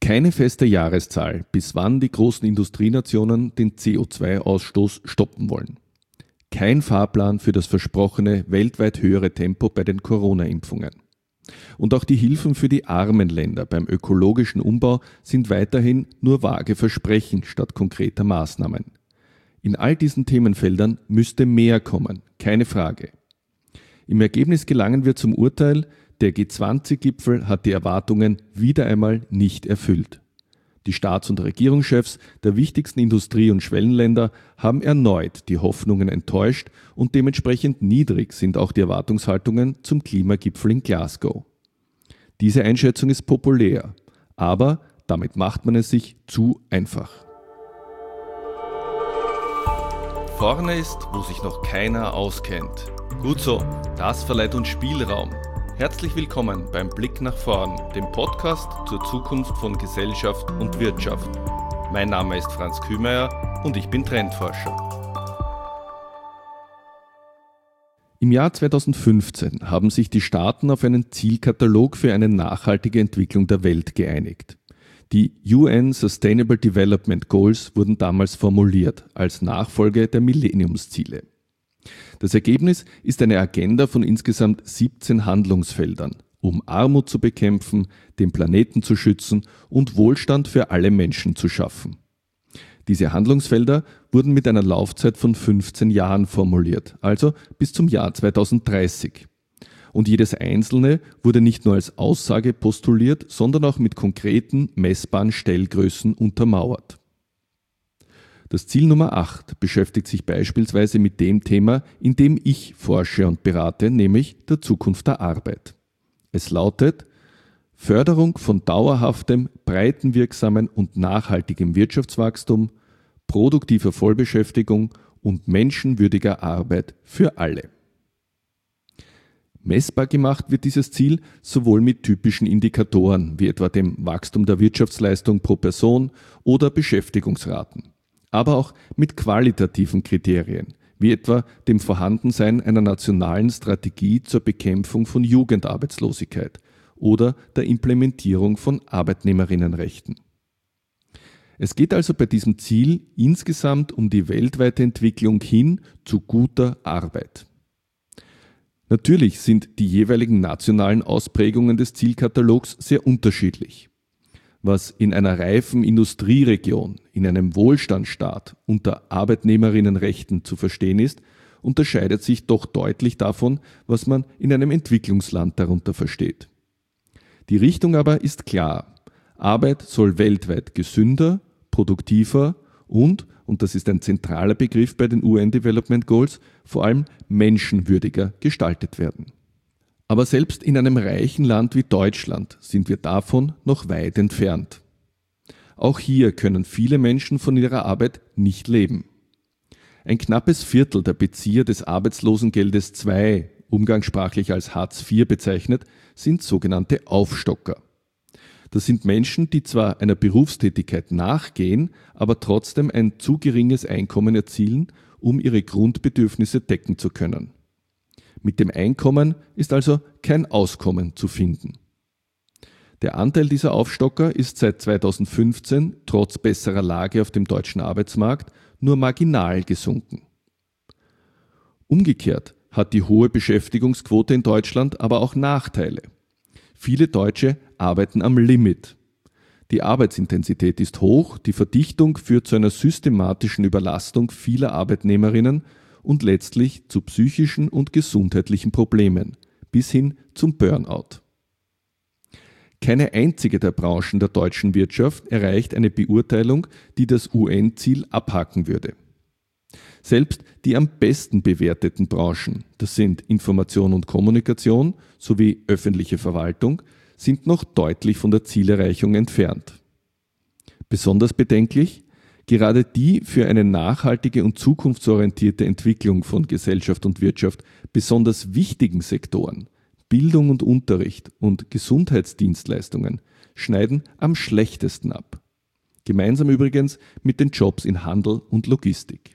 Keine feste Jahreszahl, bis wann die großen Industrienationen den CO2-Ausstoß stoppen wollen. Kein Fahrplan für das versprochene weltweit höhere Tempo bei den Corona-Impfungen. Und auch die Hilfen für die armen Länder beim ökologischen Umbau sind weiterhin nur vage Versprechen statt konkreter Maßnahmen. In all diesen Themenfeldern müsste mehr kommen, keine Frage. Im Ergebnis gelangen wir zum Urteil, der G20-Gipfel hat die Erwartungen wieder einmal nicht erfüllt. Die Staats- und Regierungschefs der wichtigsten Industrie- und Schwellenländer haben erneut die Hoffnungen enttäuscht und dementsprechend niedrig sind auch die Erwartungshaltungen zum Klimagipfel in Glasgow. Diese Einschätzung ist populär, aber damit macht man es sich zu einfach. Vorne ist, wo sich noch keiner auskennt. Gut so, das verleiht uns Spielraum. Herzlich willkommen beim Blick nach vorn, dem Podcast zur Zukunft von Gesellschaft und Wirtschaft. Mein Name ist Franz Kühmeier und ich bin Trendforscher. Im Jahr 2015 haben sich die Staaten auf einen Zielkatalog für eine nachhaltige Entwicklung der Welt geeinigt. Die UN Sustainable Development Goals wurden damals formuliert als Nachfolge der Millenniumsziele. Das Ergebnis ist eine Agenda von insgesamt 17 Handlungsfeldern, um Armut zu bekämpfen, den Planeten zu schützen und Wohlstand für alle Menschen zu schaffen. Diese Handlungsfelder wurden mit einer Laufzeit von 15 Jahren formuliert, also bis zum Jahr 2030. Und jedes einzelne wurde nicht nur als Aussage postuliert, sondern auch mit konkreten, messbaren Stellgrößen untermauert. Das Ziel Nummer 8 beschäftigt sich beispielsweise mit dem Thema, in dem ich forsche und berate, nämlich der Zukunft der Arbeit. Es lautet: Förderung von dauerhaftem, breitenwirksamen und nachhaltigem Wirtschaftswachstum, produktiver Vollbeschäftigung und menschenwürdiger Arbeit für alle. Messbar gemacht wird dieses Ziel sowohl mit typischen Indikatoren, wie etwa dem Wachstum der Wirtschaftsleistung pro Person oder Beschäftigungsraten, aber auch mit qualitativen Kriterien, wie etwa dem Vorhandensein einer nationalen Strategie zur Bekämpfung von Jugendarbeitslosigkeit oder der Implementierung von Arbeitnehmerinnenrechten. Es geht also bei diesem Ziel insgesamt um die weltweite Entwicklung hin zu guter Arbeit. Natürlich sind die jeweiligen nationalen Ausprägungen des Zielkatalogs sehr unterschiedlich. Was in einer reifen Industrieregion, in einem Wohlstandsstaat unter Arbeitnehmerinnenrechten zu verstehen ist, unterscheidet sich doch deutlich davon, was man in einem Entwicklungsland darunter versteht. Die Richtung aber ist klar: Arbeit soll weltweit gesünder, produktiver und das ist ein zentraler Begriff bei den UN Development Goals, vor allem menschenwürdiger gestaltet werden. Aber selbst in einem reichen Land wie Deutschland sind wir davon noch weit entfernt. Auch hier können viele Menschen von ihrer Arbeit nicht leben. Ein knappes Viertel der Bezieher des Arbeitslosengeldes II, umgangssprachlich als Hartz IV bezeichnet, sind sogenannte Aufstocker. Das sind Menschen, die zwar einer Berufstätigkeit nachgehen, aber trotzdem ein zu geringes Einkommen erzielen, um ihre Grundbedürfnisse decken zu können. Mit dem Einkommen ist also kein Auskommen zu finden. Der Anteil dieser Aufstocker ist seit 2015 trotz besserer Lage auf dem deutschen Arbeitsmarkt nur marginal gesunken. Umgekehrt hat die hohe Beschäftigungsquote in Deutschland aber auch Nachteile. Viele Deutsche arbeiten am Limit. Die Arbeitsintensität ist hoch, die Verdichtung führt zu einer systematischen Überlastung vieler Arbeitnehmerinnen und letztlich zu psychischen und gesundheitlichen Problemen, bis hin zum Burnout. Keine einzige der Branchen der deutschen Wirtschaft erreicht eine Beurteilung, die das UN-Ziel abhaken würde. Selbst die am besten bewerteten Branchen, das sind Information und Kommunikation sowie öffentliche Verwaltung, sind noch deutlich von der Zielerreichung entfernt. Besonders bedenklich: Gerade die für eine nachhaltige und zukunftsorientierte Entwicklung von Gesellschaft und Wirtschaft besonders wichtigen Sektoren, Bildung und Unterricht und Gesundheitsdienstleistungen, schneiden am schlechtesten ab. Gemeinsam übrigens mit den Jobs in Handel und Logistik.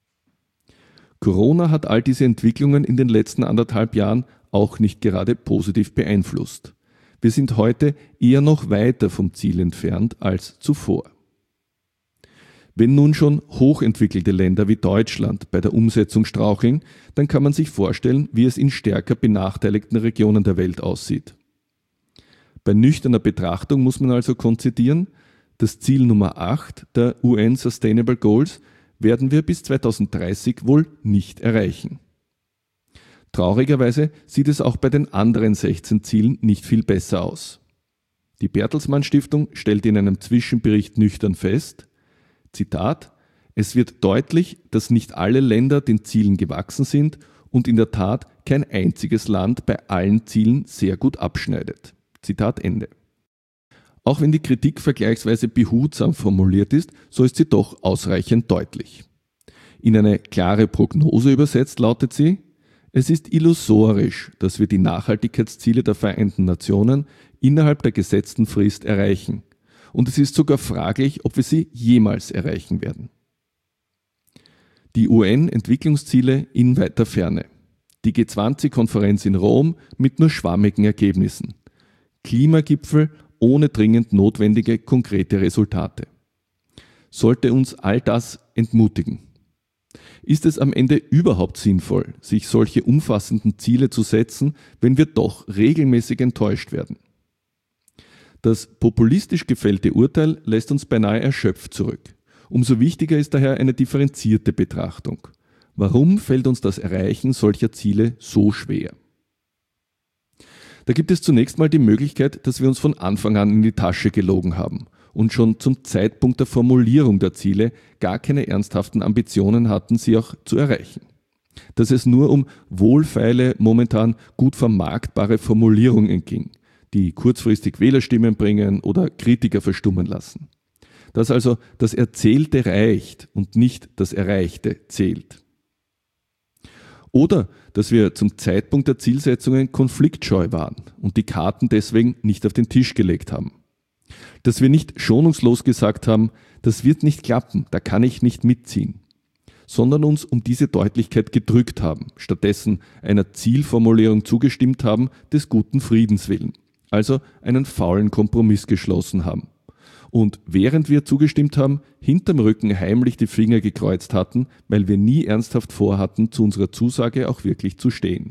Corona hat all diese Entwicklungen in den letzten 1,5 Jahren auch nicht gerade positiv beeinflusst. Wir sind heute eher noch weiter vom Ziel entfernt als zuvor. Wenn nun schon hochentwickelte Länder wie Deutschland bei der Umsetzung straucheln, dann kann man sich vorstellen, wie es in stärker benachteiligten Regionen der Welt aussieht. Bei nüchterner Betrachtung muss man also konzidieren, das Ziel Nummer 8 der UN Sustainable Goals werden wir bis 2030 wohl nicht erreichen. Traurigerweise sieht es auch bei den anderen 16 Zielen nicht viel besser aus. Die Bertelsmann Stiftung stellt in einem Zwischenbericht nüchtern fest, Zitat, es wird deutlich, dass nicht alle Länder den Zielen gewachsen sind und in der Tat kein einziges Land bei allen Zielen sehr gut abschneidet. Zitat Ende. Auch wenn die Kritik vergleichsweise behutsam formuliert ist, so ist sie doch ausreichend deutlich. In eine klare Prognose übersetzt lautet sie, es ist illusorisch, dass wir die Nachhaltigkeitsziele der Vereinten Nationen innerhalb der gesetzten Frist erreichen. Und es ist sogar fraglich, ob wir sie jemals erreichen werden. Die UN-Entwicklungsziele in weiter Ferne. Die G20-Konferenz in Rom mit nur schwammigen Ergebnissen. Klimagipfel ohne dringend notwendige konkrete Resultate. Sollte uns all das entmutigen? Ist es am Ende überhaupt sinnvoll, sich solche umfassenden Ziele zu setzen, wenn wir doch regelmäßig enttäuscht werden? Das populistisch gefällte Urteil lässt uns beinahe erschöpft zurück. Umso wichtiger ist daher eine differenzierte Betrachtung. Warum fällt uns das Erreichen solcher Ziele so schwer? Da gibt es zunächst mal die Möglichkeit, dass wir uns von Anfang an in die Tasche gelogen haben und schon zum Zeitpunkt der Formulierung der Ziele gar keine ernsthaften Ambitionen hatten, sie auch zu erreichen. Dass es nur um wohlfeile, momentan gut vermarktbare Formulierungen ging, die kurzfristig Wählerstimmen bringen oder Kritiker verstummen lassen. Dass also das Erzählte reicht und nicht das Erreichte zählt. Oder dass wir zum Zeitpunkt der Zielsetzungen konfliktscheu waren und die Karten deswegen nicht auf den Tisch gelegt haben. Dass wir nicht schonungslos gesagt haben, das wird nicht klappen, da kann ich nicht mitziehen, sondern uns um diese Deutlichkeit gedrückt haben, stattdessen einer Zielformulierung zugestimmt haben, des guten Friedens willen, also einen faulen Kompromiss geschlossen haben. Und während wir zugestimmt haben, hinterm Rücken heimlich die Finger gekreuzt hatten, weil wir nie ernsthaft vorhatten, zu unserer Zusage auch wirklich zu stehen.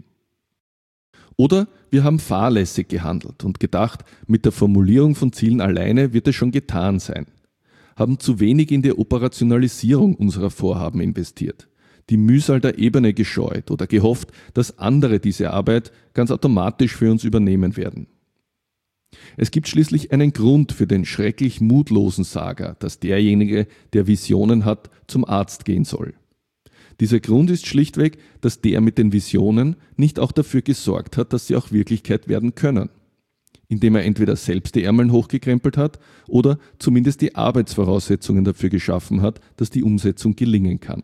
Oder wir haben fahrlässig gehandelt und gedacht, mit der Formulierung von Zielen alleine wird es schon getan sein. Haben zu wenig in die Operationalisierung unserer Vorhaben investiert, die Mühsal der Ebene gescheut oder gehofft, dass andere diese Arbeit ganz automatisch für uns übernehmen werden. Es gibt schließlich einen Grund für den schrecklich mutlosen Sager, dass derjenige, der Visionen hat, zum Arzt gehen soll. Dieser Grund ist schlichtweg, dass der mit den Visionen nicht auch dafür gesorgt hat, dass sie auch Wirklichkeit werden können. Indem er entweder selbst die Ärmel hochgekrempelt hat oder zumindest die Arbeitsvoraussetzungen dafür geschaffen hat, dass die Umsetzung gelingen kann.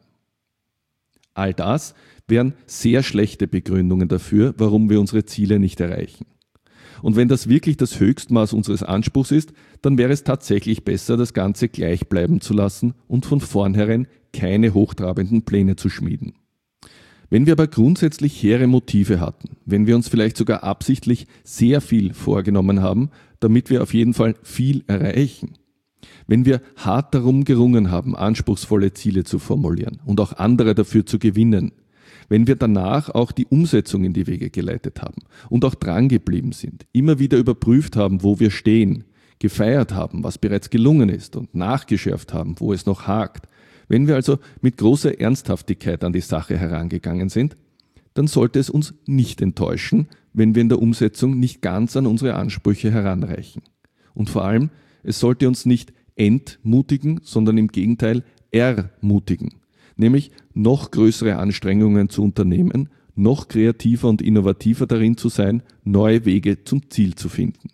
All das wären sehr schlechte Begründungen dafür, warum wir unsere Ziele nicht erreichen. Und wenn das wirklich das Höchstmaß unseres Anspruchs ist, dann wäre es tatsächlich besser, das Ganze gleich bleiben zu lassen und von vornherein keine hochtrabenden Pläne zu schmieden. Wenn wir aber grundsätzlich hehre Motive hatten, wenn wir uns vielleicht sogar absichtlich sehr viel vorgenommen haben, damit wir auf jeden Fall viel erreichen, wenn wir hart darum gerungen haben, anspruchsvolle Ziele zu formulieren und auch andere dafür zu gewinnen, wenn wir danach auch die Umsetzung in die Wege geleitet haben und auch dran geblieben sind, immer wieder überprüft haben, wo wir stehen, gefeiert haben, was bereits gelungen ist und nachgeschärft haben, wo es noch hakt, wenn wir also mit großer Ernsthaftigkeit an die Sache herangegangen sind, dann sollte es uns nicht enttäuschen, wenn wir in der Umsetzung nicht ganz an unsere Ansprüche heranreichen. Und vor allem, es sollte uns nicht entmutigen, sondern im Gegenteil ermutigen. Nämlich noch größere Anstrengungen zu unternehmen, noch kreativer und innovativer darin zu sein, neue Wege zum Ziel zu finden.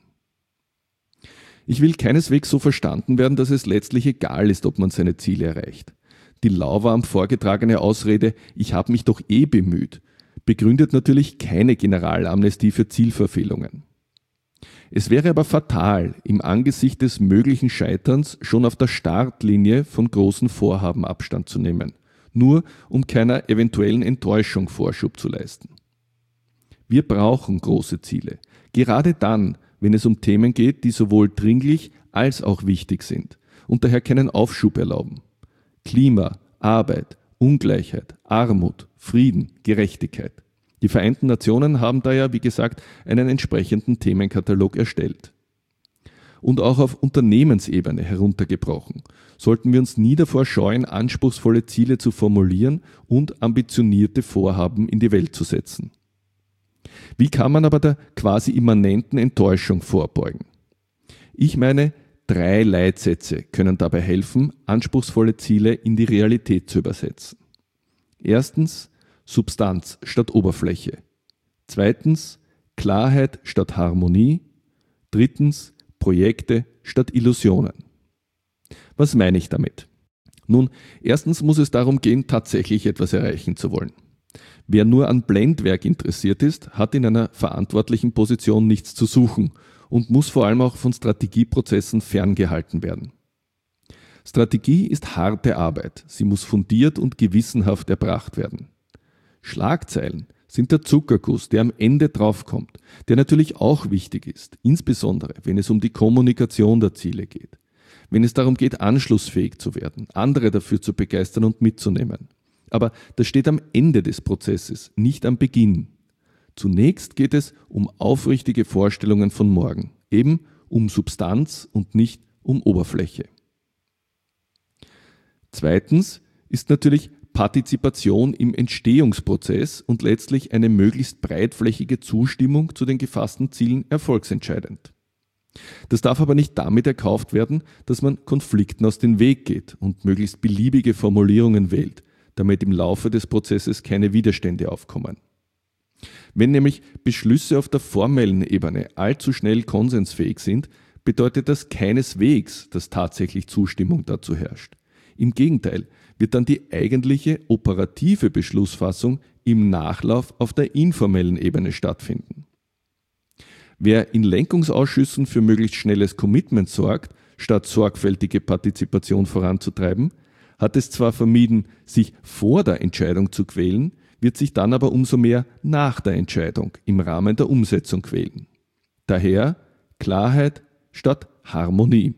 Ich will keineswegs so verstanden werden, dass es letztlich egal ist, ob man seine Ziele erreicht. Die lauwarm vorgetragene Ausrede, ich habe mich doch bemüht, begründet natürlich keine Generalamnestie für Zielverfehlungen. Es wäre aber fatal, im Angesicht des möglichen Scheiterns schon auf der Startlinie von großen Vorhaben Abstand zu nehmen, nur um keiner eventuellen Enttäuschung Vorschub zu leisten. Wir brauchen große Ziele, gerade dann, wenn es um Themen geht, die sowohl dringlich als auch wichtig sind und daher keinen Aufschub erlauben. Klima, Arbeit, Ungleichheit, Armut, Frieden, Gerechtigkeit. Die Vereinten Nationen haben da ja, wie gesagt, einen entsprechenden Themenkatalog erstellt. Und auch auf Unternehmensebene heruntergebrochen, sollten wir uns nie davor scheuen, anspruchsvolle Ziele zu formulieren und ambitionierte Vorhaben in die Welt zu setzen. Wie kann man aber der quasi immanenten Enttäuschung vorbeugen? Ich meine, 3 Leitsätze können dabei helfen, anspruchsvolle Ziele in die Realität zu übersetzen. Erstens, Substanz statt Oberfläche. Zweitens, Klarheit statt Harmonie. Drittens, Projekte statt Illusionen. Was meine ich damit? Nun, erstens muss es darum gehen, tatsächlich etwas erreichen zu wollen. Wer nur an Blendwerk interessiert ist, hat in einer verantwortlichen Position nichts zu suchen und muss vor allem auch von Strategieprozessen ferngehalten werden. Strategie ist harte Arbeit, sie muss fundiert und gewissenhaft erbracht werden. Schlagzeilen sind der Zuckerguss, der am Ende draufkommt, der natürlich auch wichtig ist, insbesondere wenn es um die Kommunikation der Ziele geht, wenn es darum geht, anschlussfähig zu werden, andere dafür zu begeistern und mitzunehmen. Aber das steht am Ende des Prozesses, nicht am Beginn. Zunächst geht es um aufrichtige Vorstellungen von morgen, eben um Substanz und nicht um Oberfläche. Zweitens ist natürlich Partizipation im Entstehungsprozess und letztlich eine möglichst breitflächige Zustimmung zu den gefassten Zielen erfolgsentscheidend. Das darf aber nicht damit erkauft werden, dass man Konflikten aus dem Weg geht und möglichst beliebige Formulierungen wählt, damit im Laufe des Prozesses keine Widerstände aufkommen. Wenn nämlich Beschlüsse auf der formellen Ebene allzu schnell konsensfähig sind, bedeutet das keineswegs, dass tatsächlich Zustimmung dazu herrscht. Im Gegenteil wird dann die eigentliche operative Beschlussfassung im Nachlauf auf der informellen Ebene stattfinden. Wer in Lenkungsausschüssen für möglichst schnelles Commitment sorgt, statt sorgfältige Partizipation voranzutreiben, hat es zwar vermieden, sich vor der Entscheidung zu quälen, wird sich dann aber umso mehr nach der Entscheidung im Rahmen der Umsetzung quälen. Daher Klarheit statt Harmonie.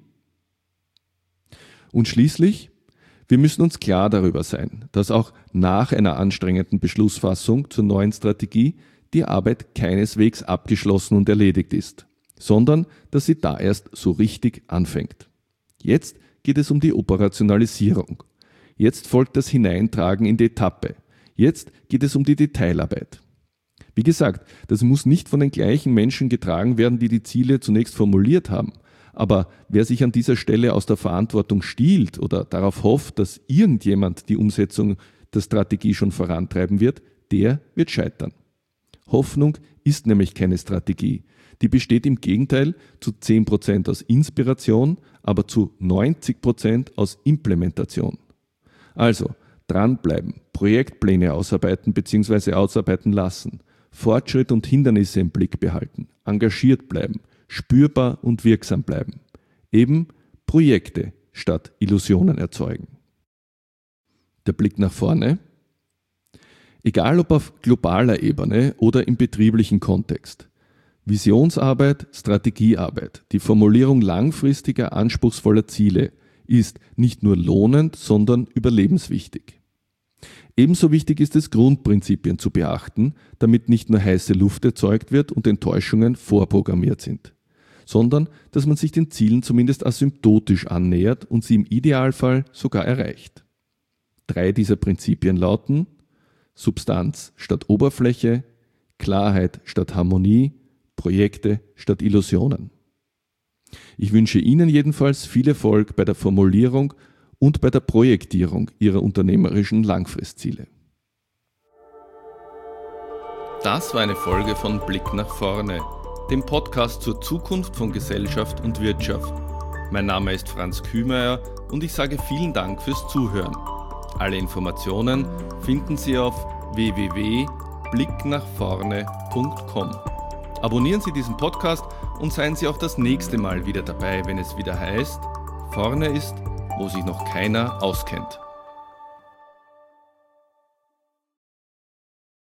Und schließlich, wir müssen uns klar darüber sein, dass auch nach einer anstrengenden Beschlussfassung zur neuen Strategie die Arbeit keineswegs abgeschlossen und erledigt ist, sondern dass sie da erst so richtig anfängt. Jetzt geht es um die Operationalisierung. Jetzt folgt das Hineintragen in die Etappe. Jetzt geht es um die Detailarbeit. Wie gesagt, das muss nicht von den gleichen Menschen getragen werden, die die Ziele zunächst formuliert haben. Aber wer sich an dieser Stelle aus der Verantwortung stiehlt oder darauf hofft, dass irgendjemand die Umsetzung der Strategie schon vorantreiben wird, der wird scheitern. Hoffnung ist nämlich keine Strategie. Die besteht im Gegenteil zu 10% aus Inspiration, aber zu 90% aus Implementation. Also dranbleiben, Projektpläne ausarbeiten bzw. ausarbeiten lassen, Fortschritt und Hindernisse im Blick behalten, engagiert bleiben, spürbar und wirksam bleiben. Eben Projekte statt Illusionen erzeugen. Der Blick nach vorne. Egal ob auf globaler Ebene oder im betrieblichen Kontext. Visionsarbeit, Strategiearbeit, die Formulierung langfristiger, anspruchsvoller Ziele ist nicht nur lohnend, sondern überlebenswichtig. Ebenso wichtig ist es, Grundprinzipien zu beachten, damit nicht nur heiße Luft erzeugt wird und Enttäuschungen vorprogrammiert sind, sondern dass man sich den Zielen zumindest asymptotisch annähert und sie im Idealfall sogar erreicht. 3 dieser Prinzipien lauten: Substanz statt Oberfläche, Klarheit statt Harmonie, Projekte statt Illusionen. Ich wünsche Ihnen jedenfalls viel Erfolg bei der Formulierung und bei der Projektierung Ihrer unternehmerischen Langfristziele. Das war eine Folge von Blick nach vorne, dem Podcast zur Zukunft von Gesellschaft und Wirtschaft. Mein Name ist Franz Kühmeier und ich sage vielen Dank fürs Zuhören. Alle Informationen finden Sie auf www.blicknachvorne.com. Abonnieren Sie diesen Podcast und seien Sie auch das nächste Mal wieder dabei, wenn es wieder heißt: Vorne ist, wo sich noch keiner auskennt.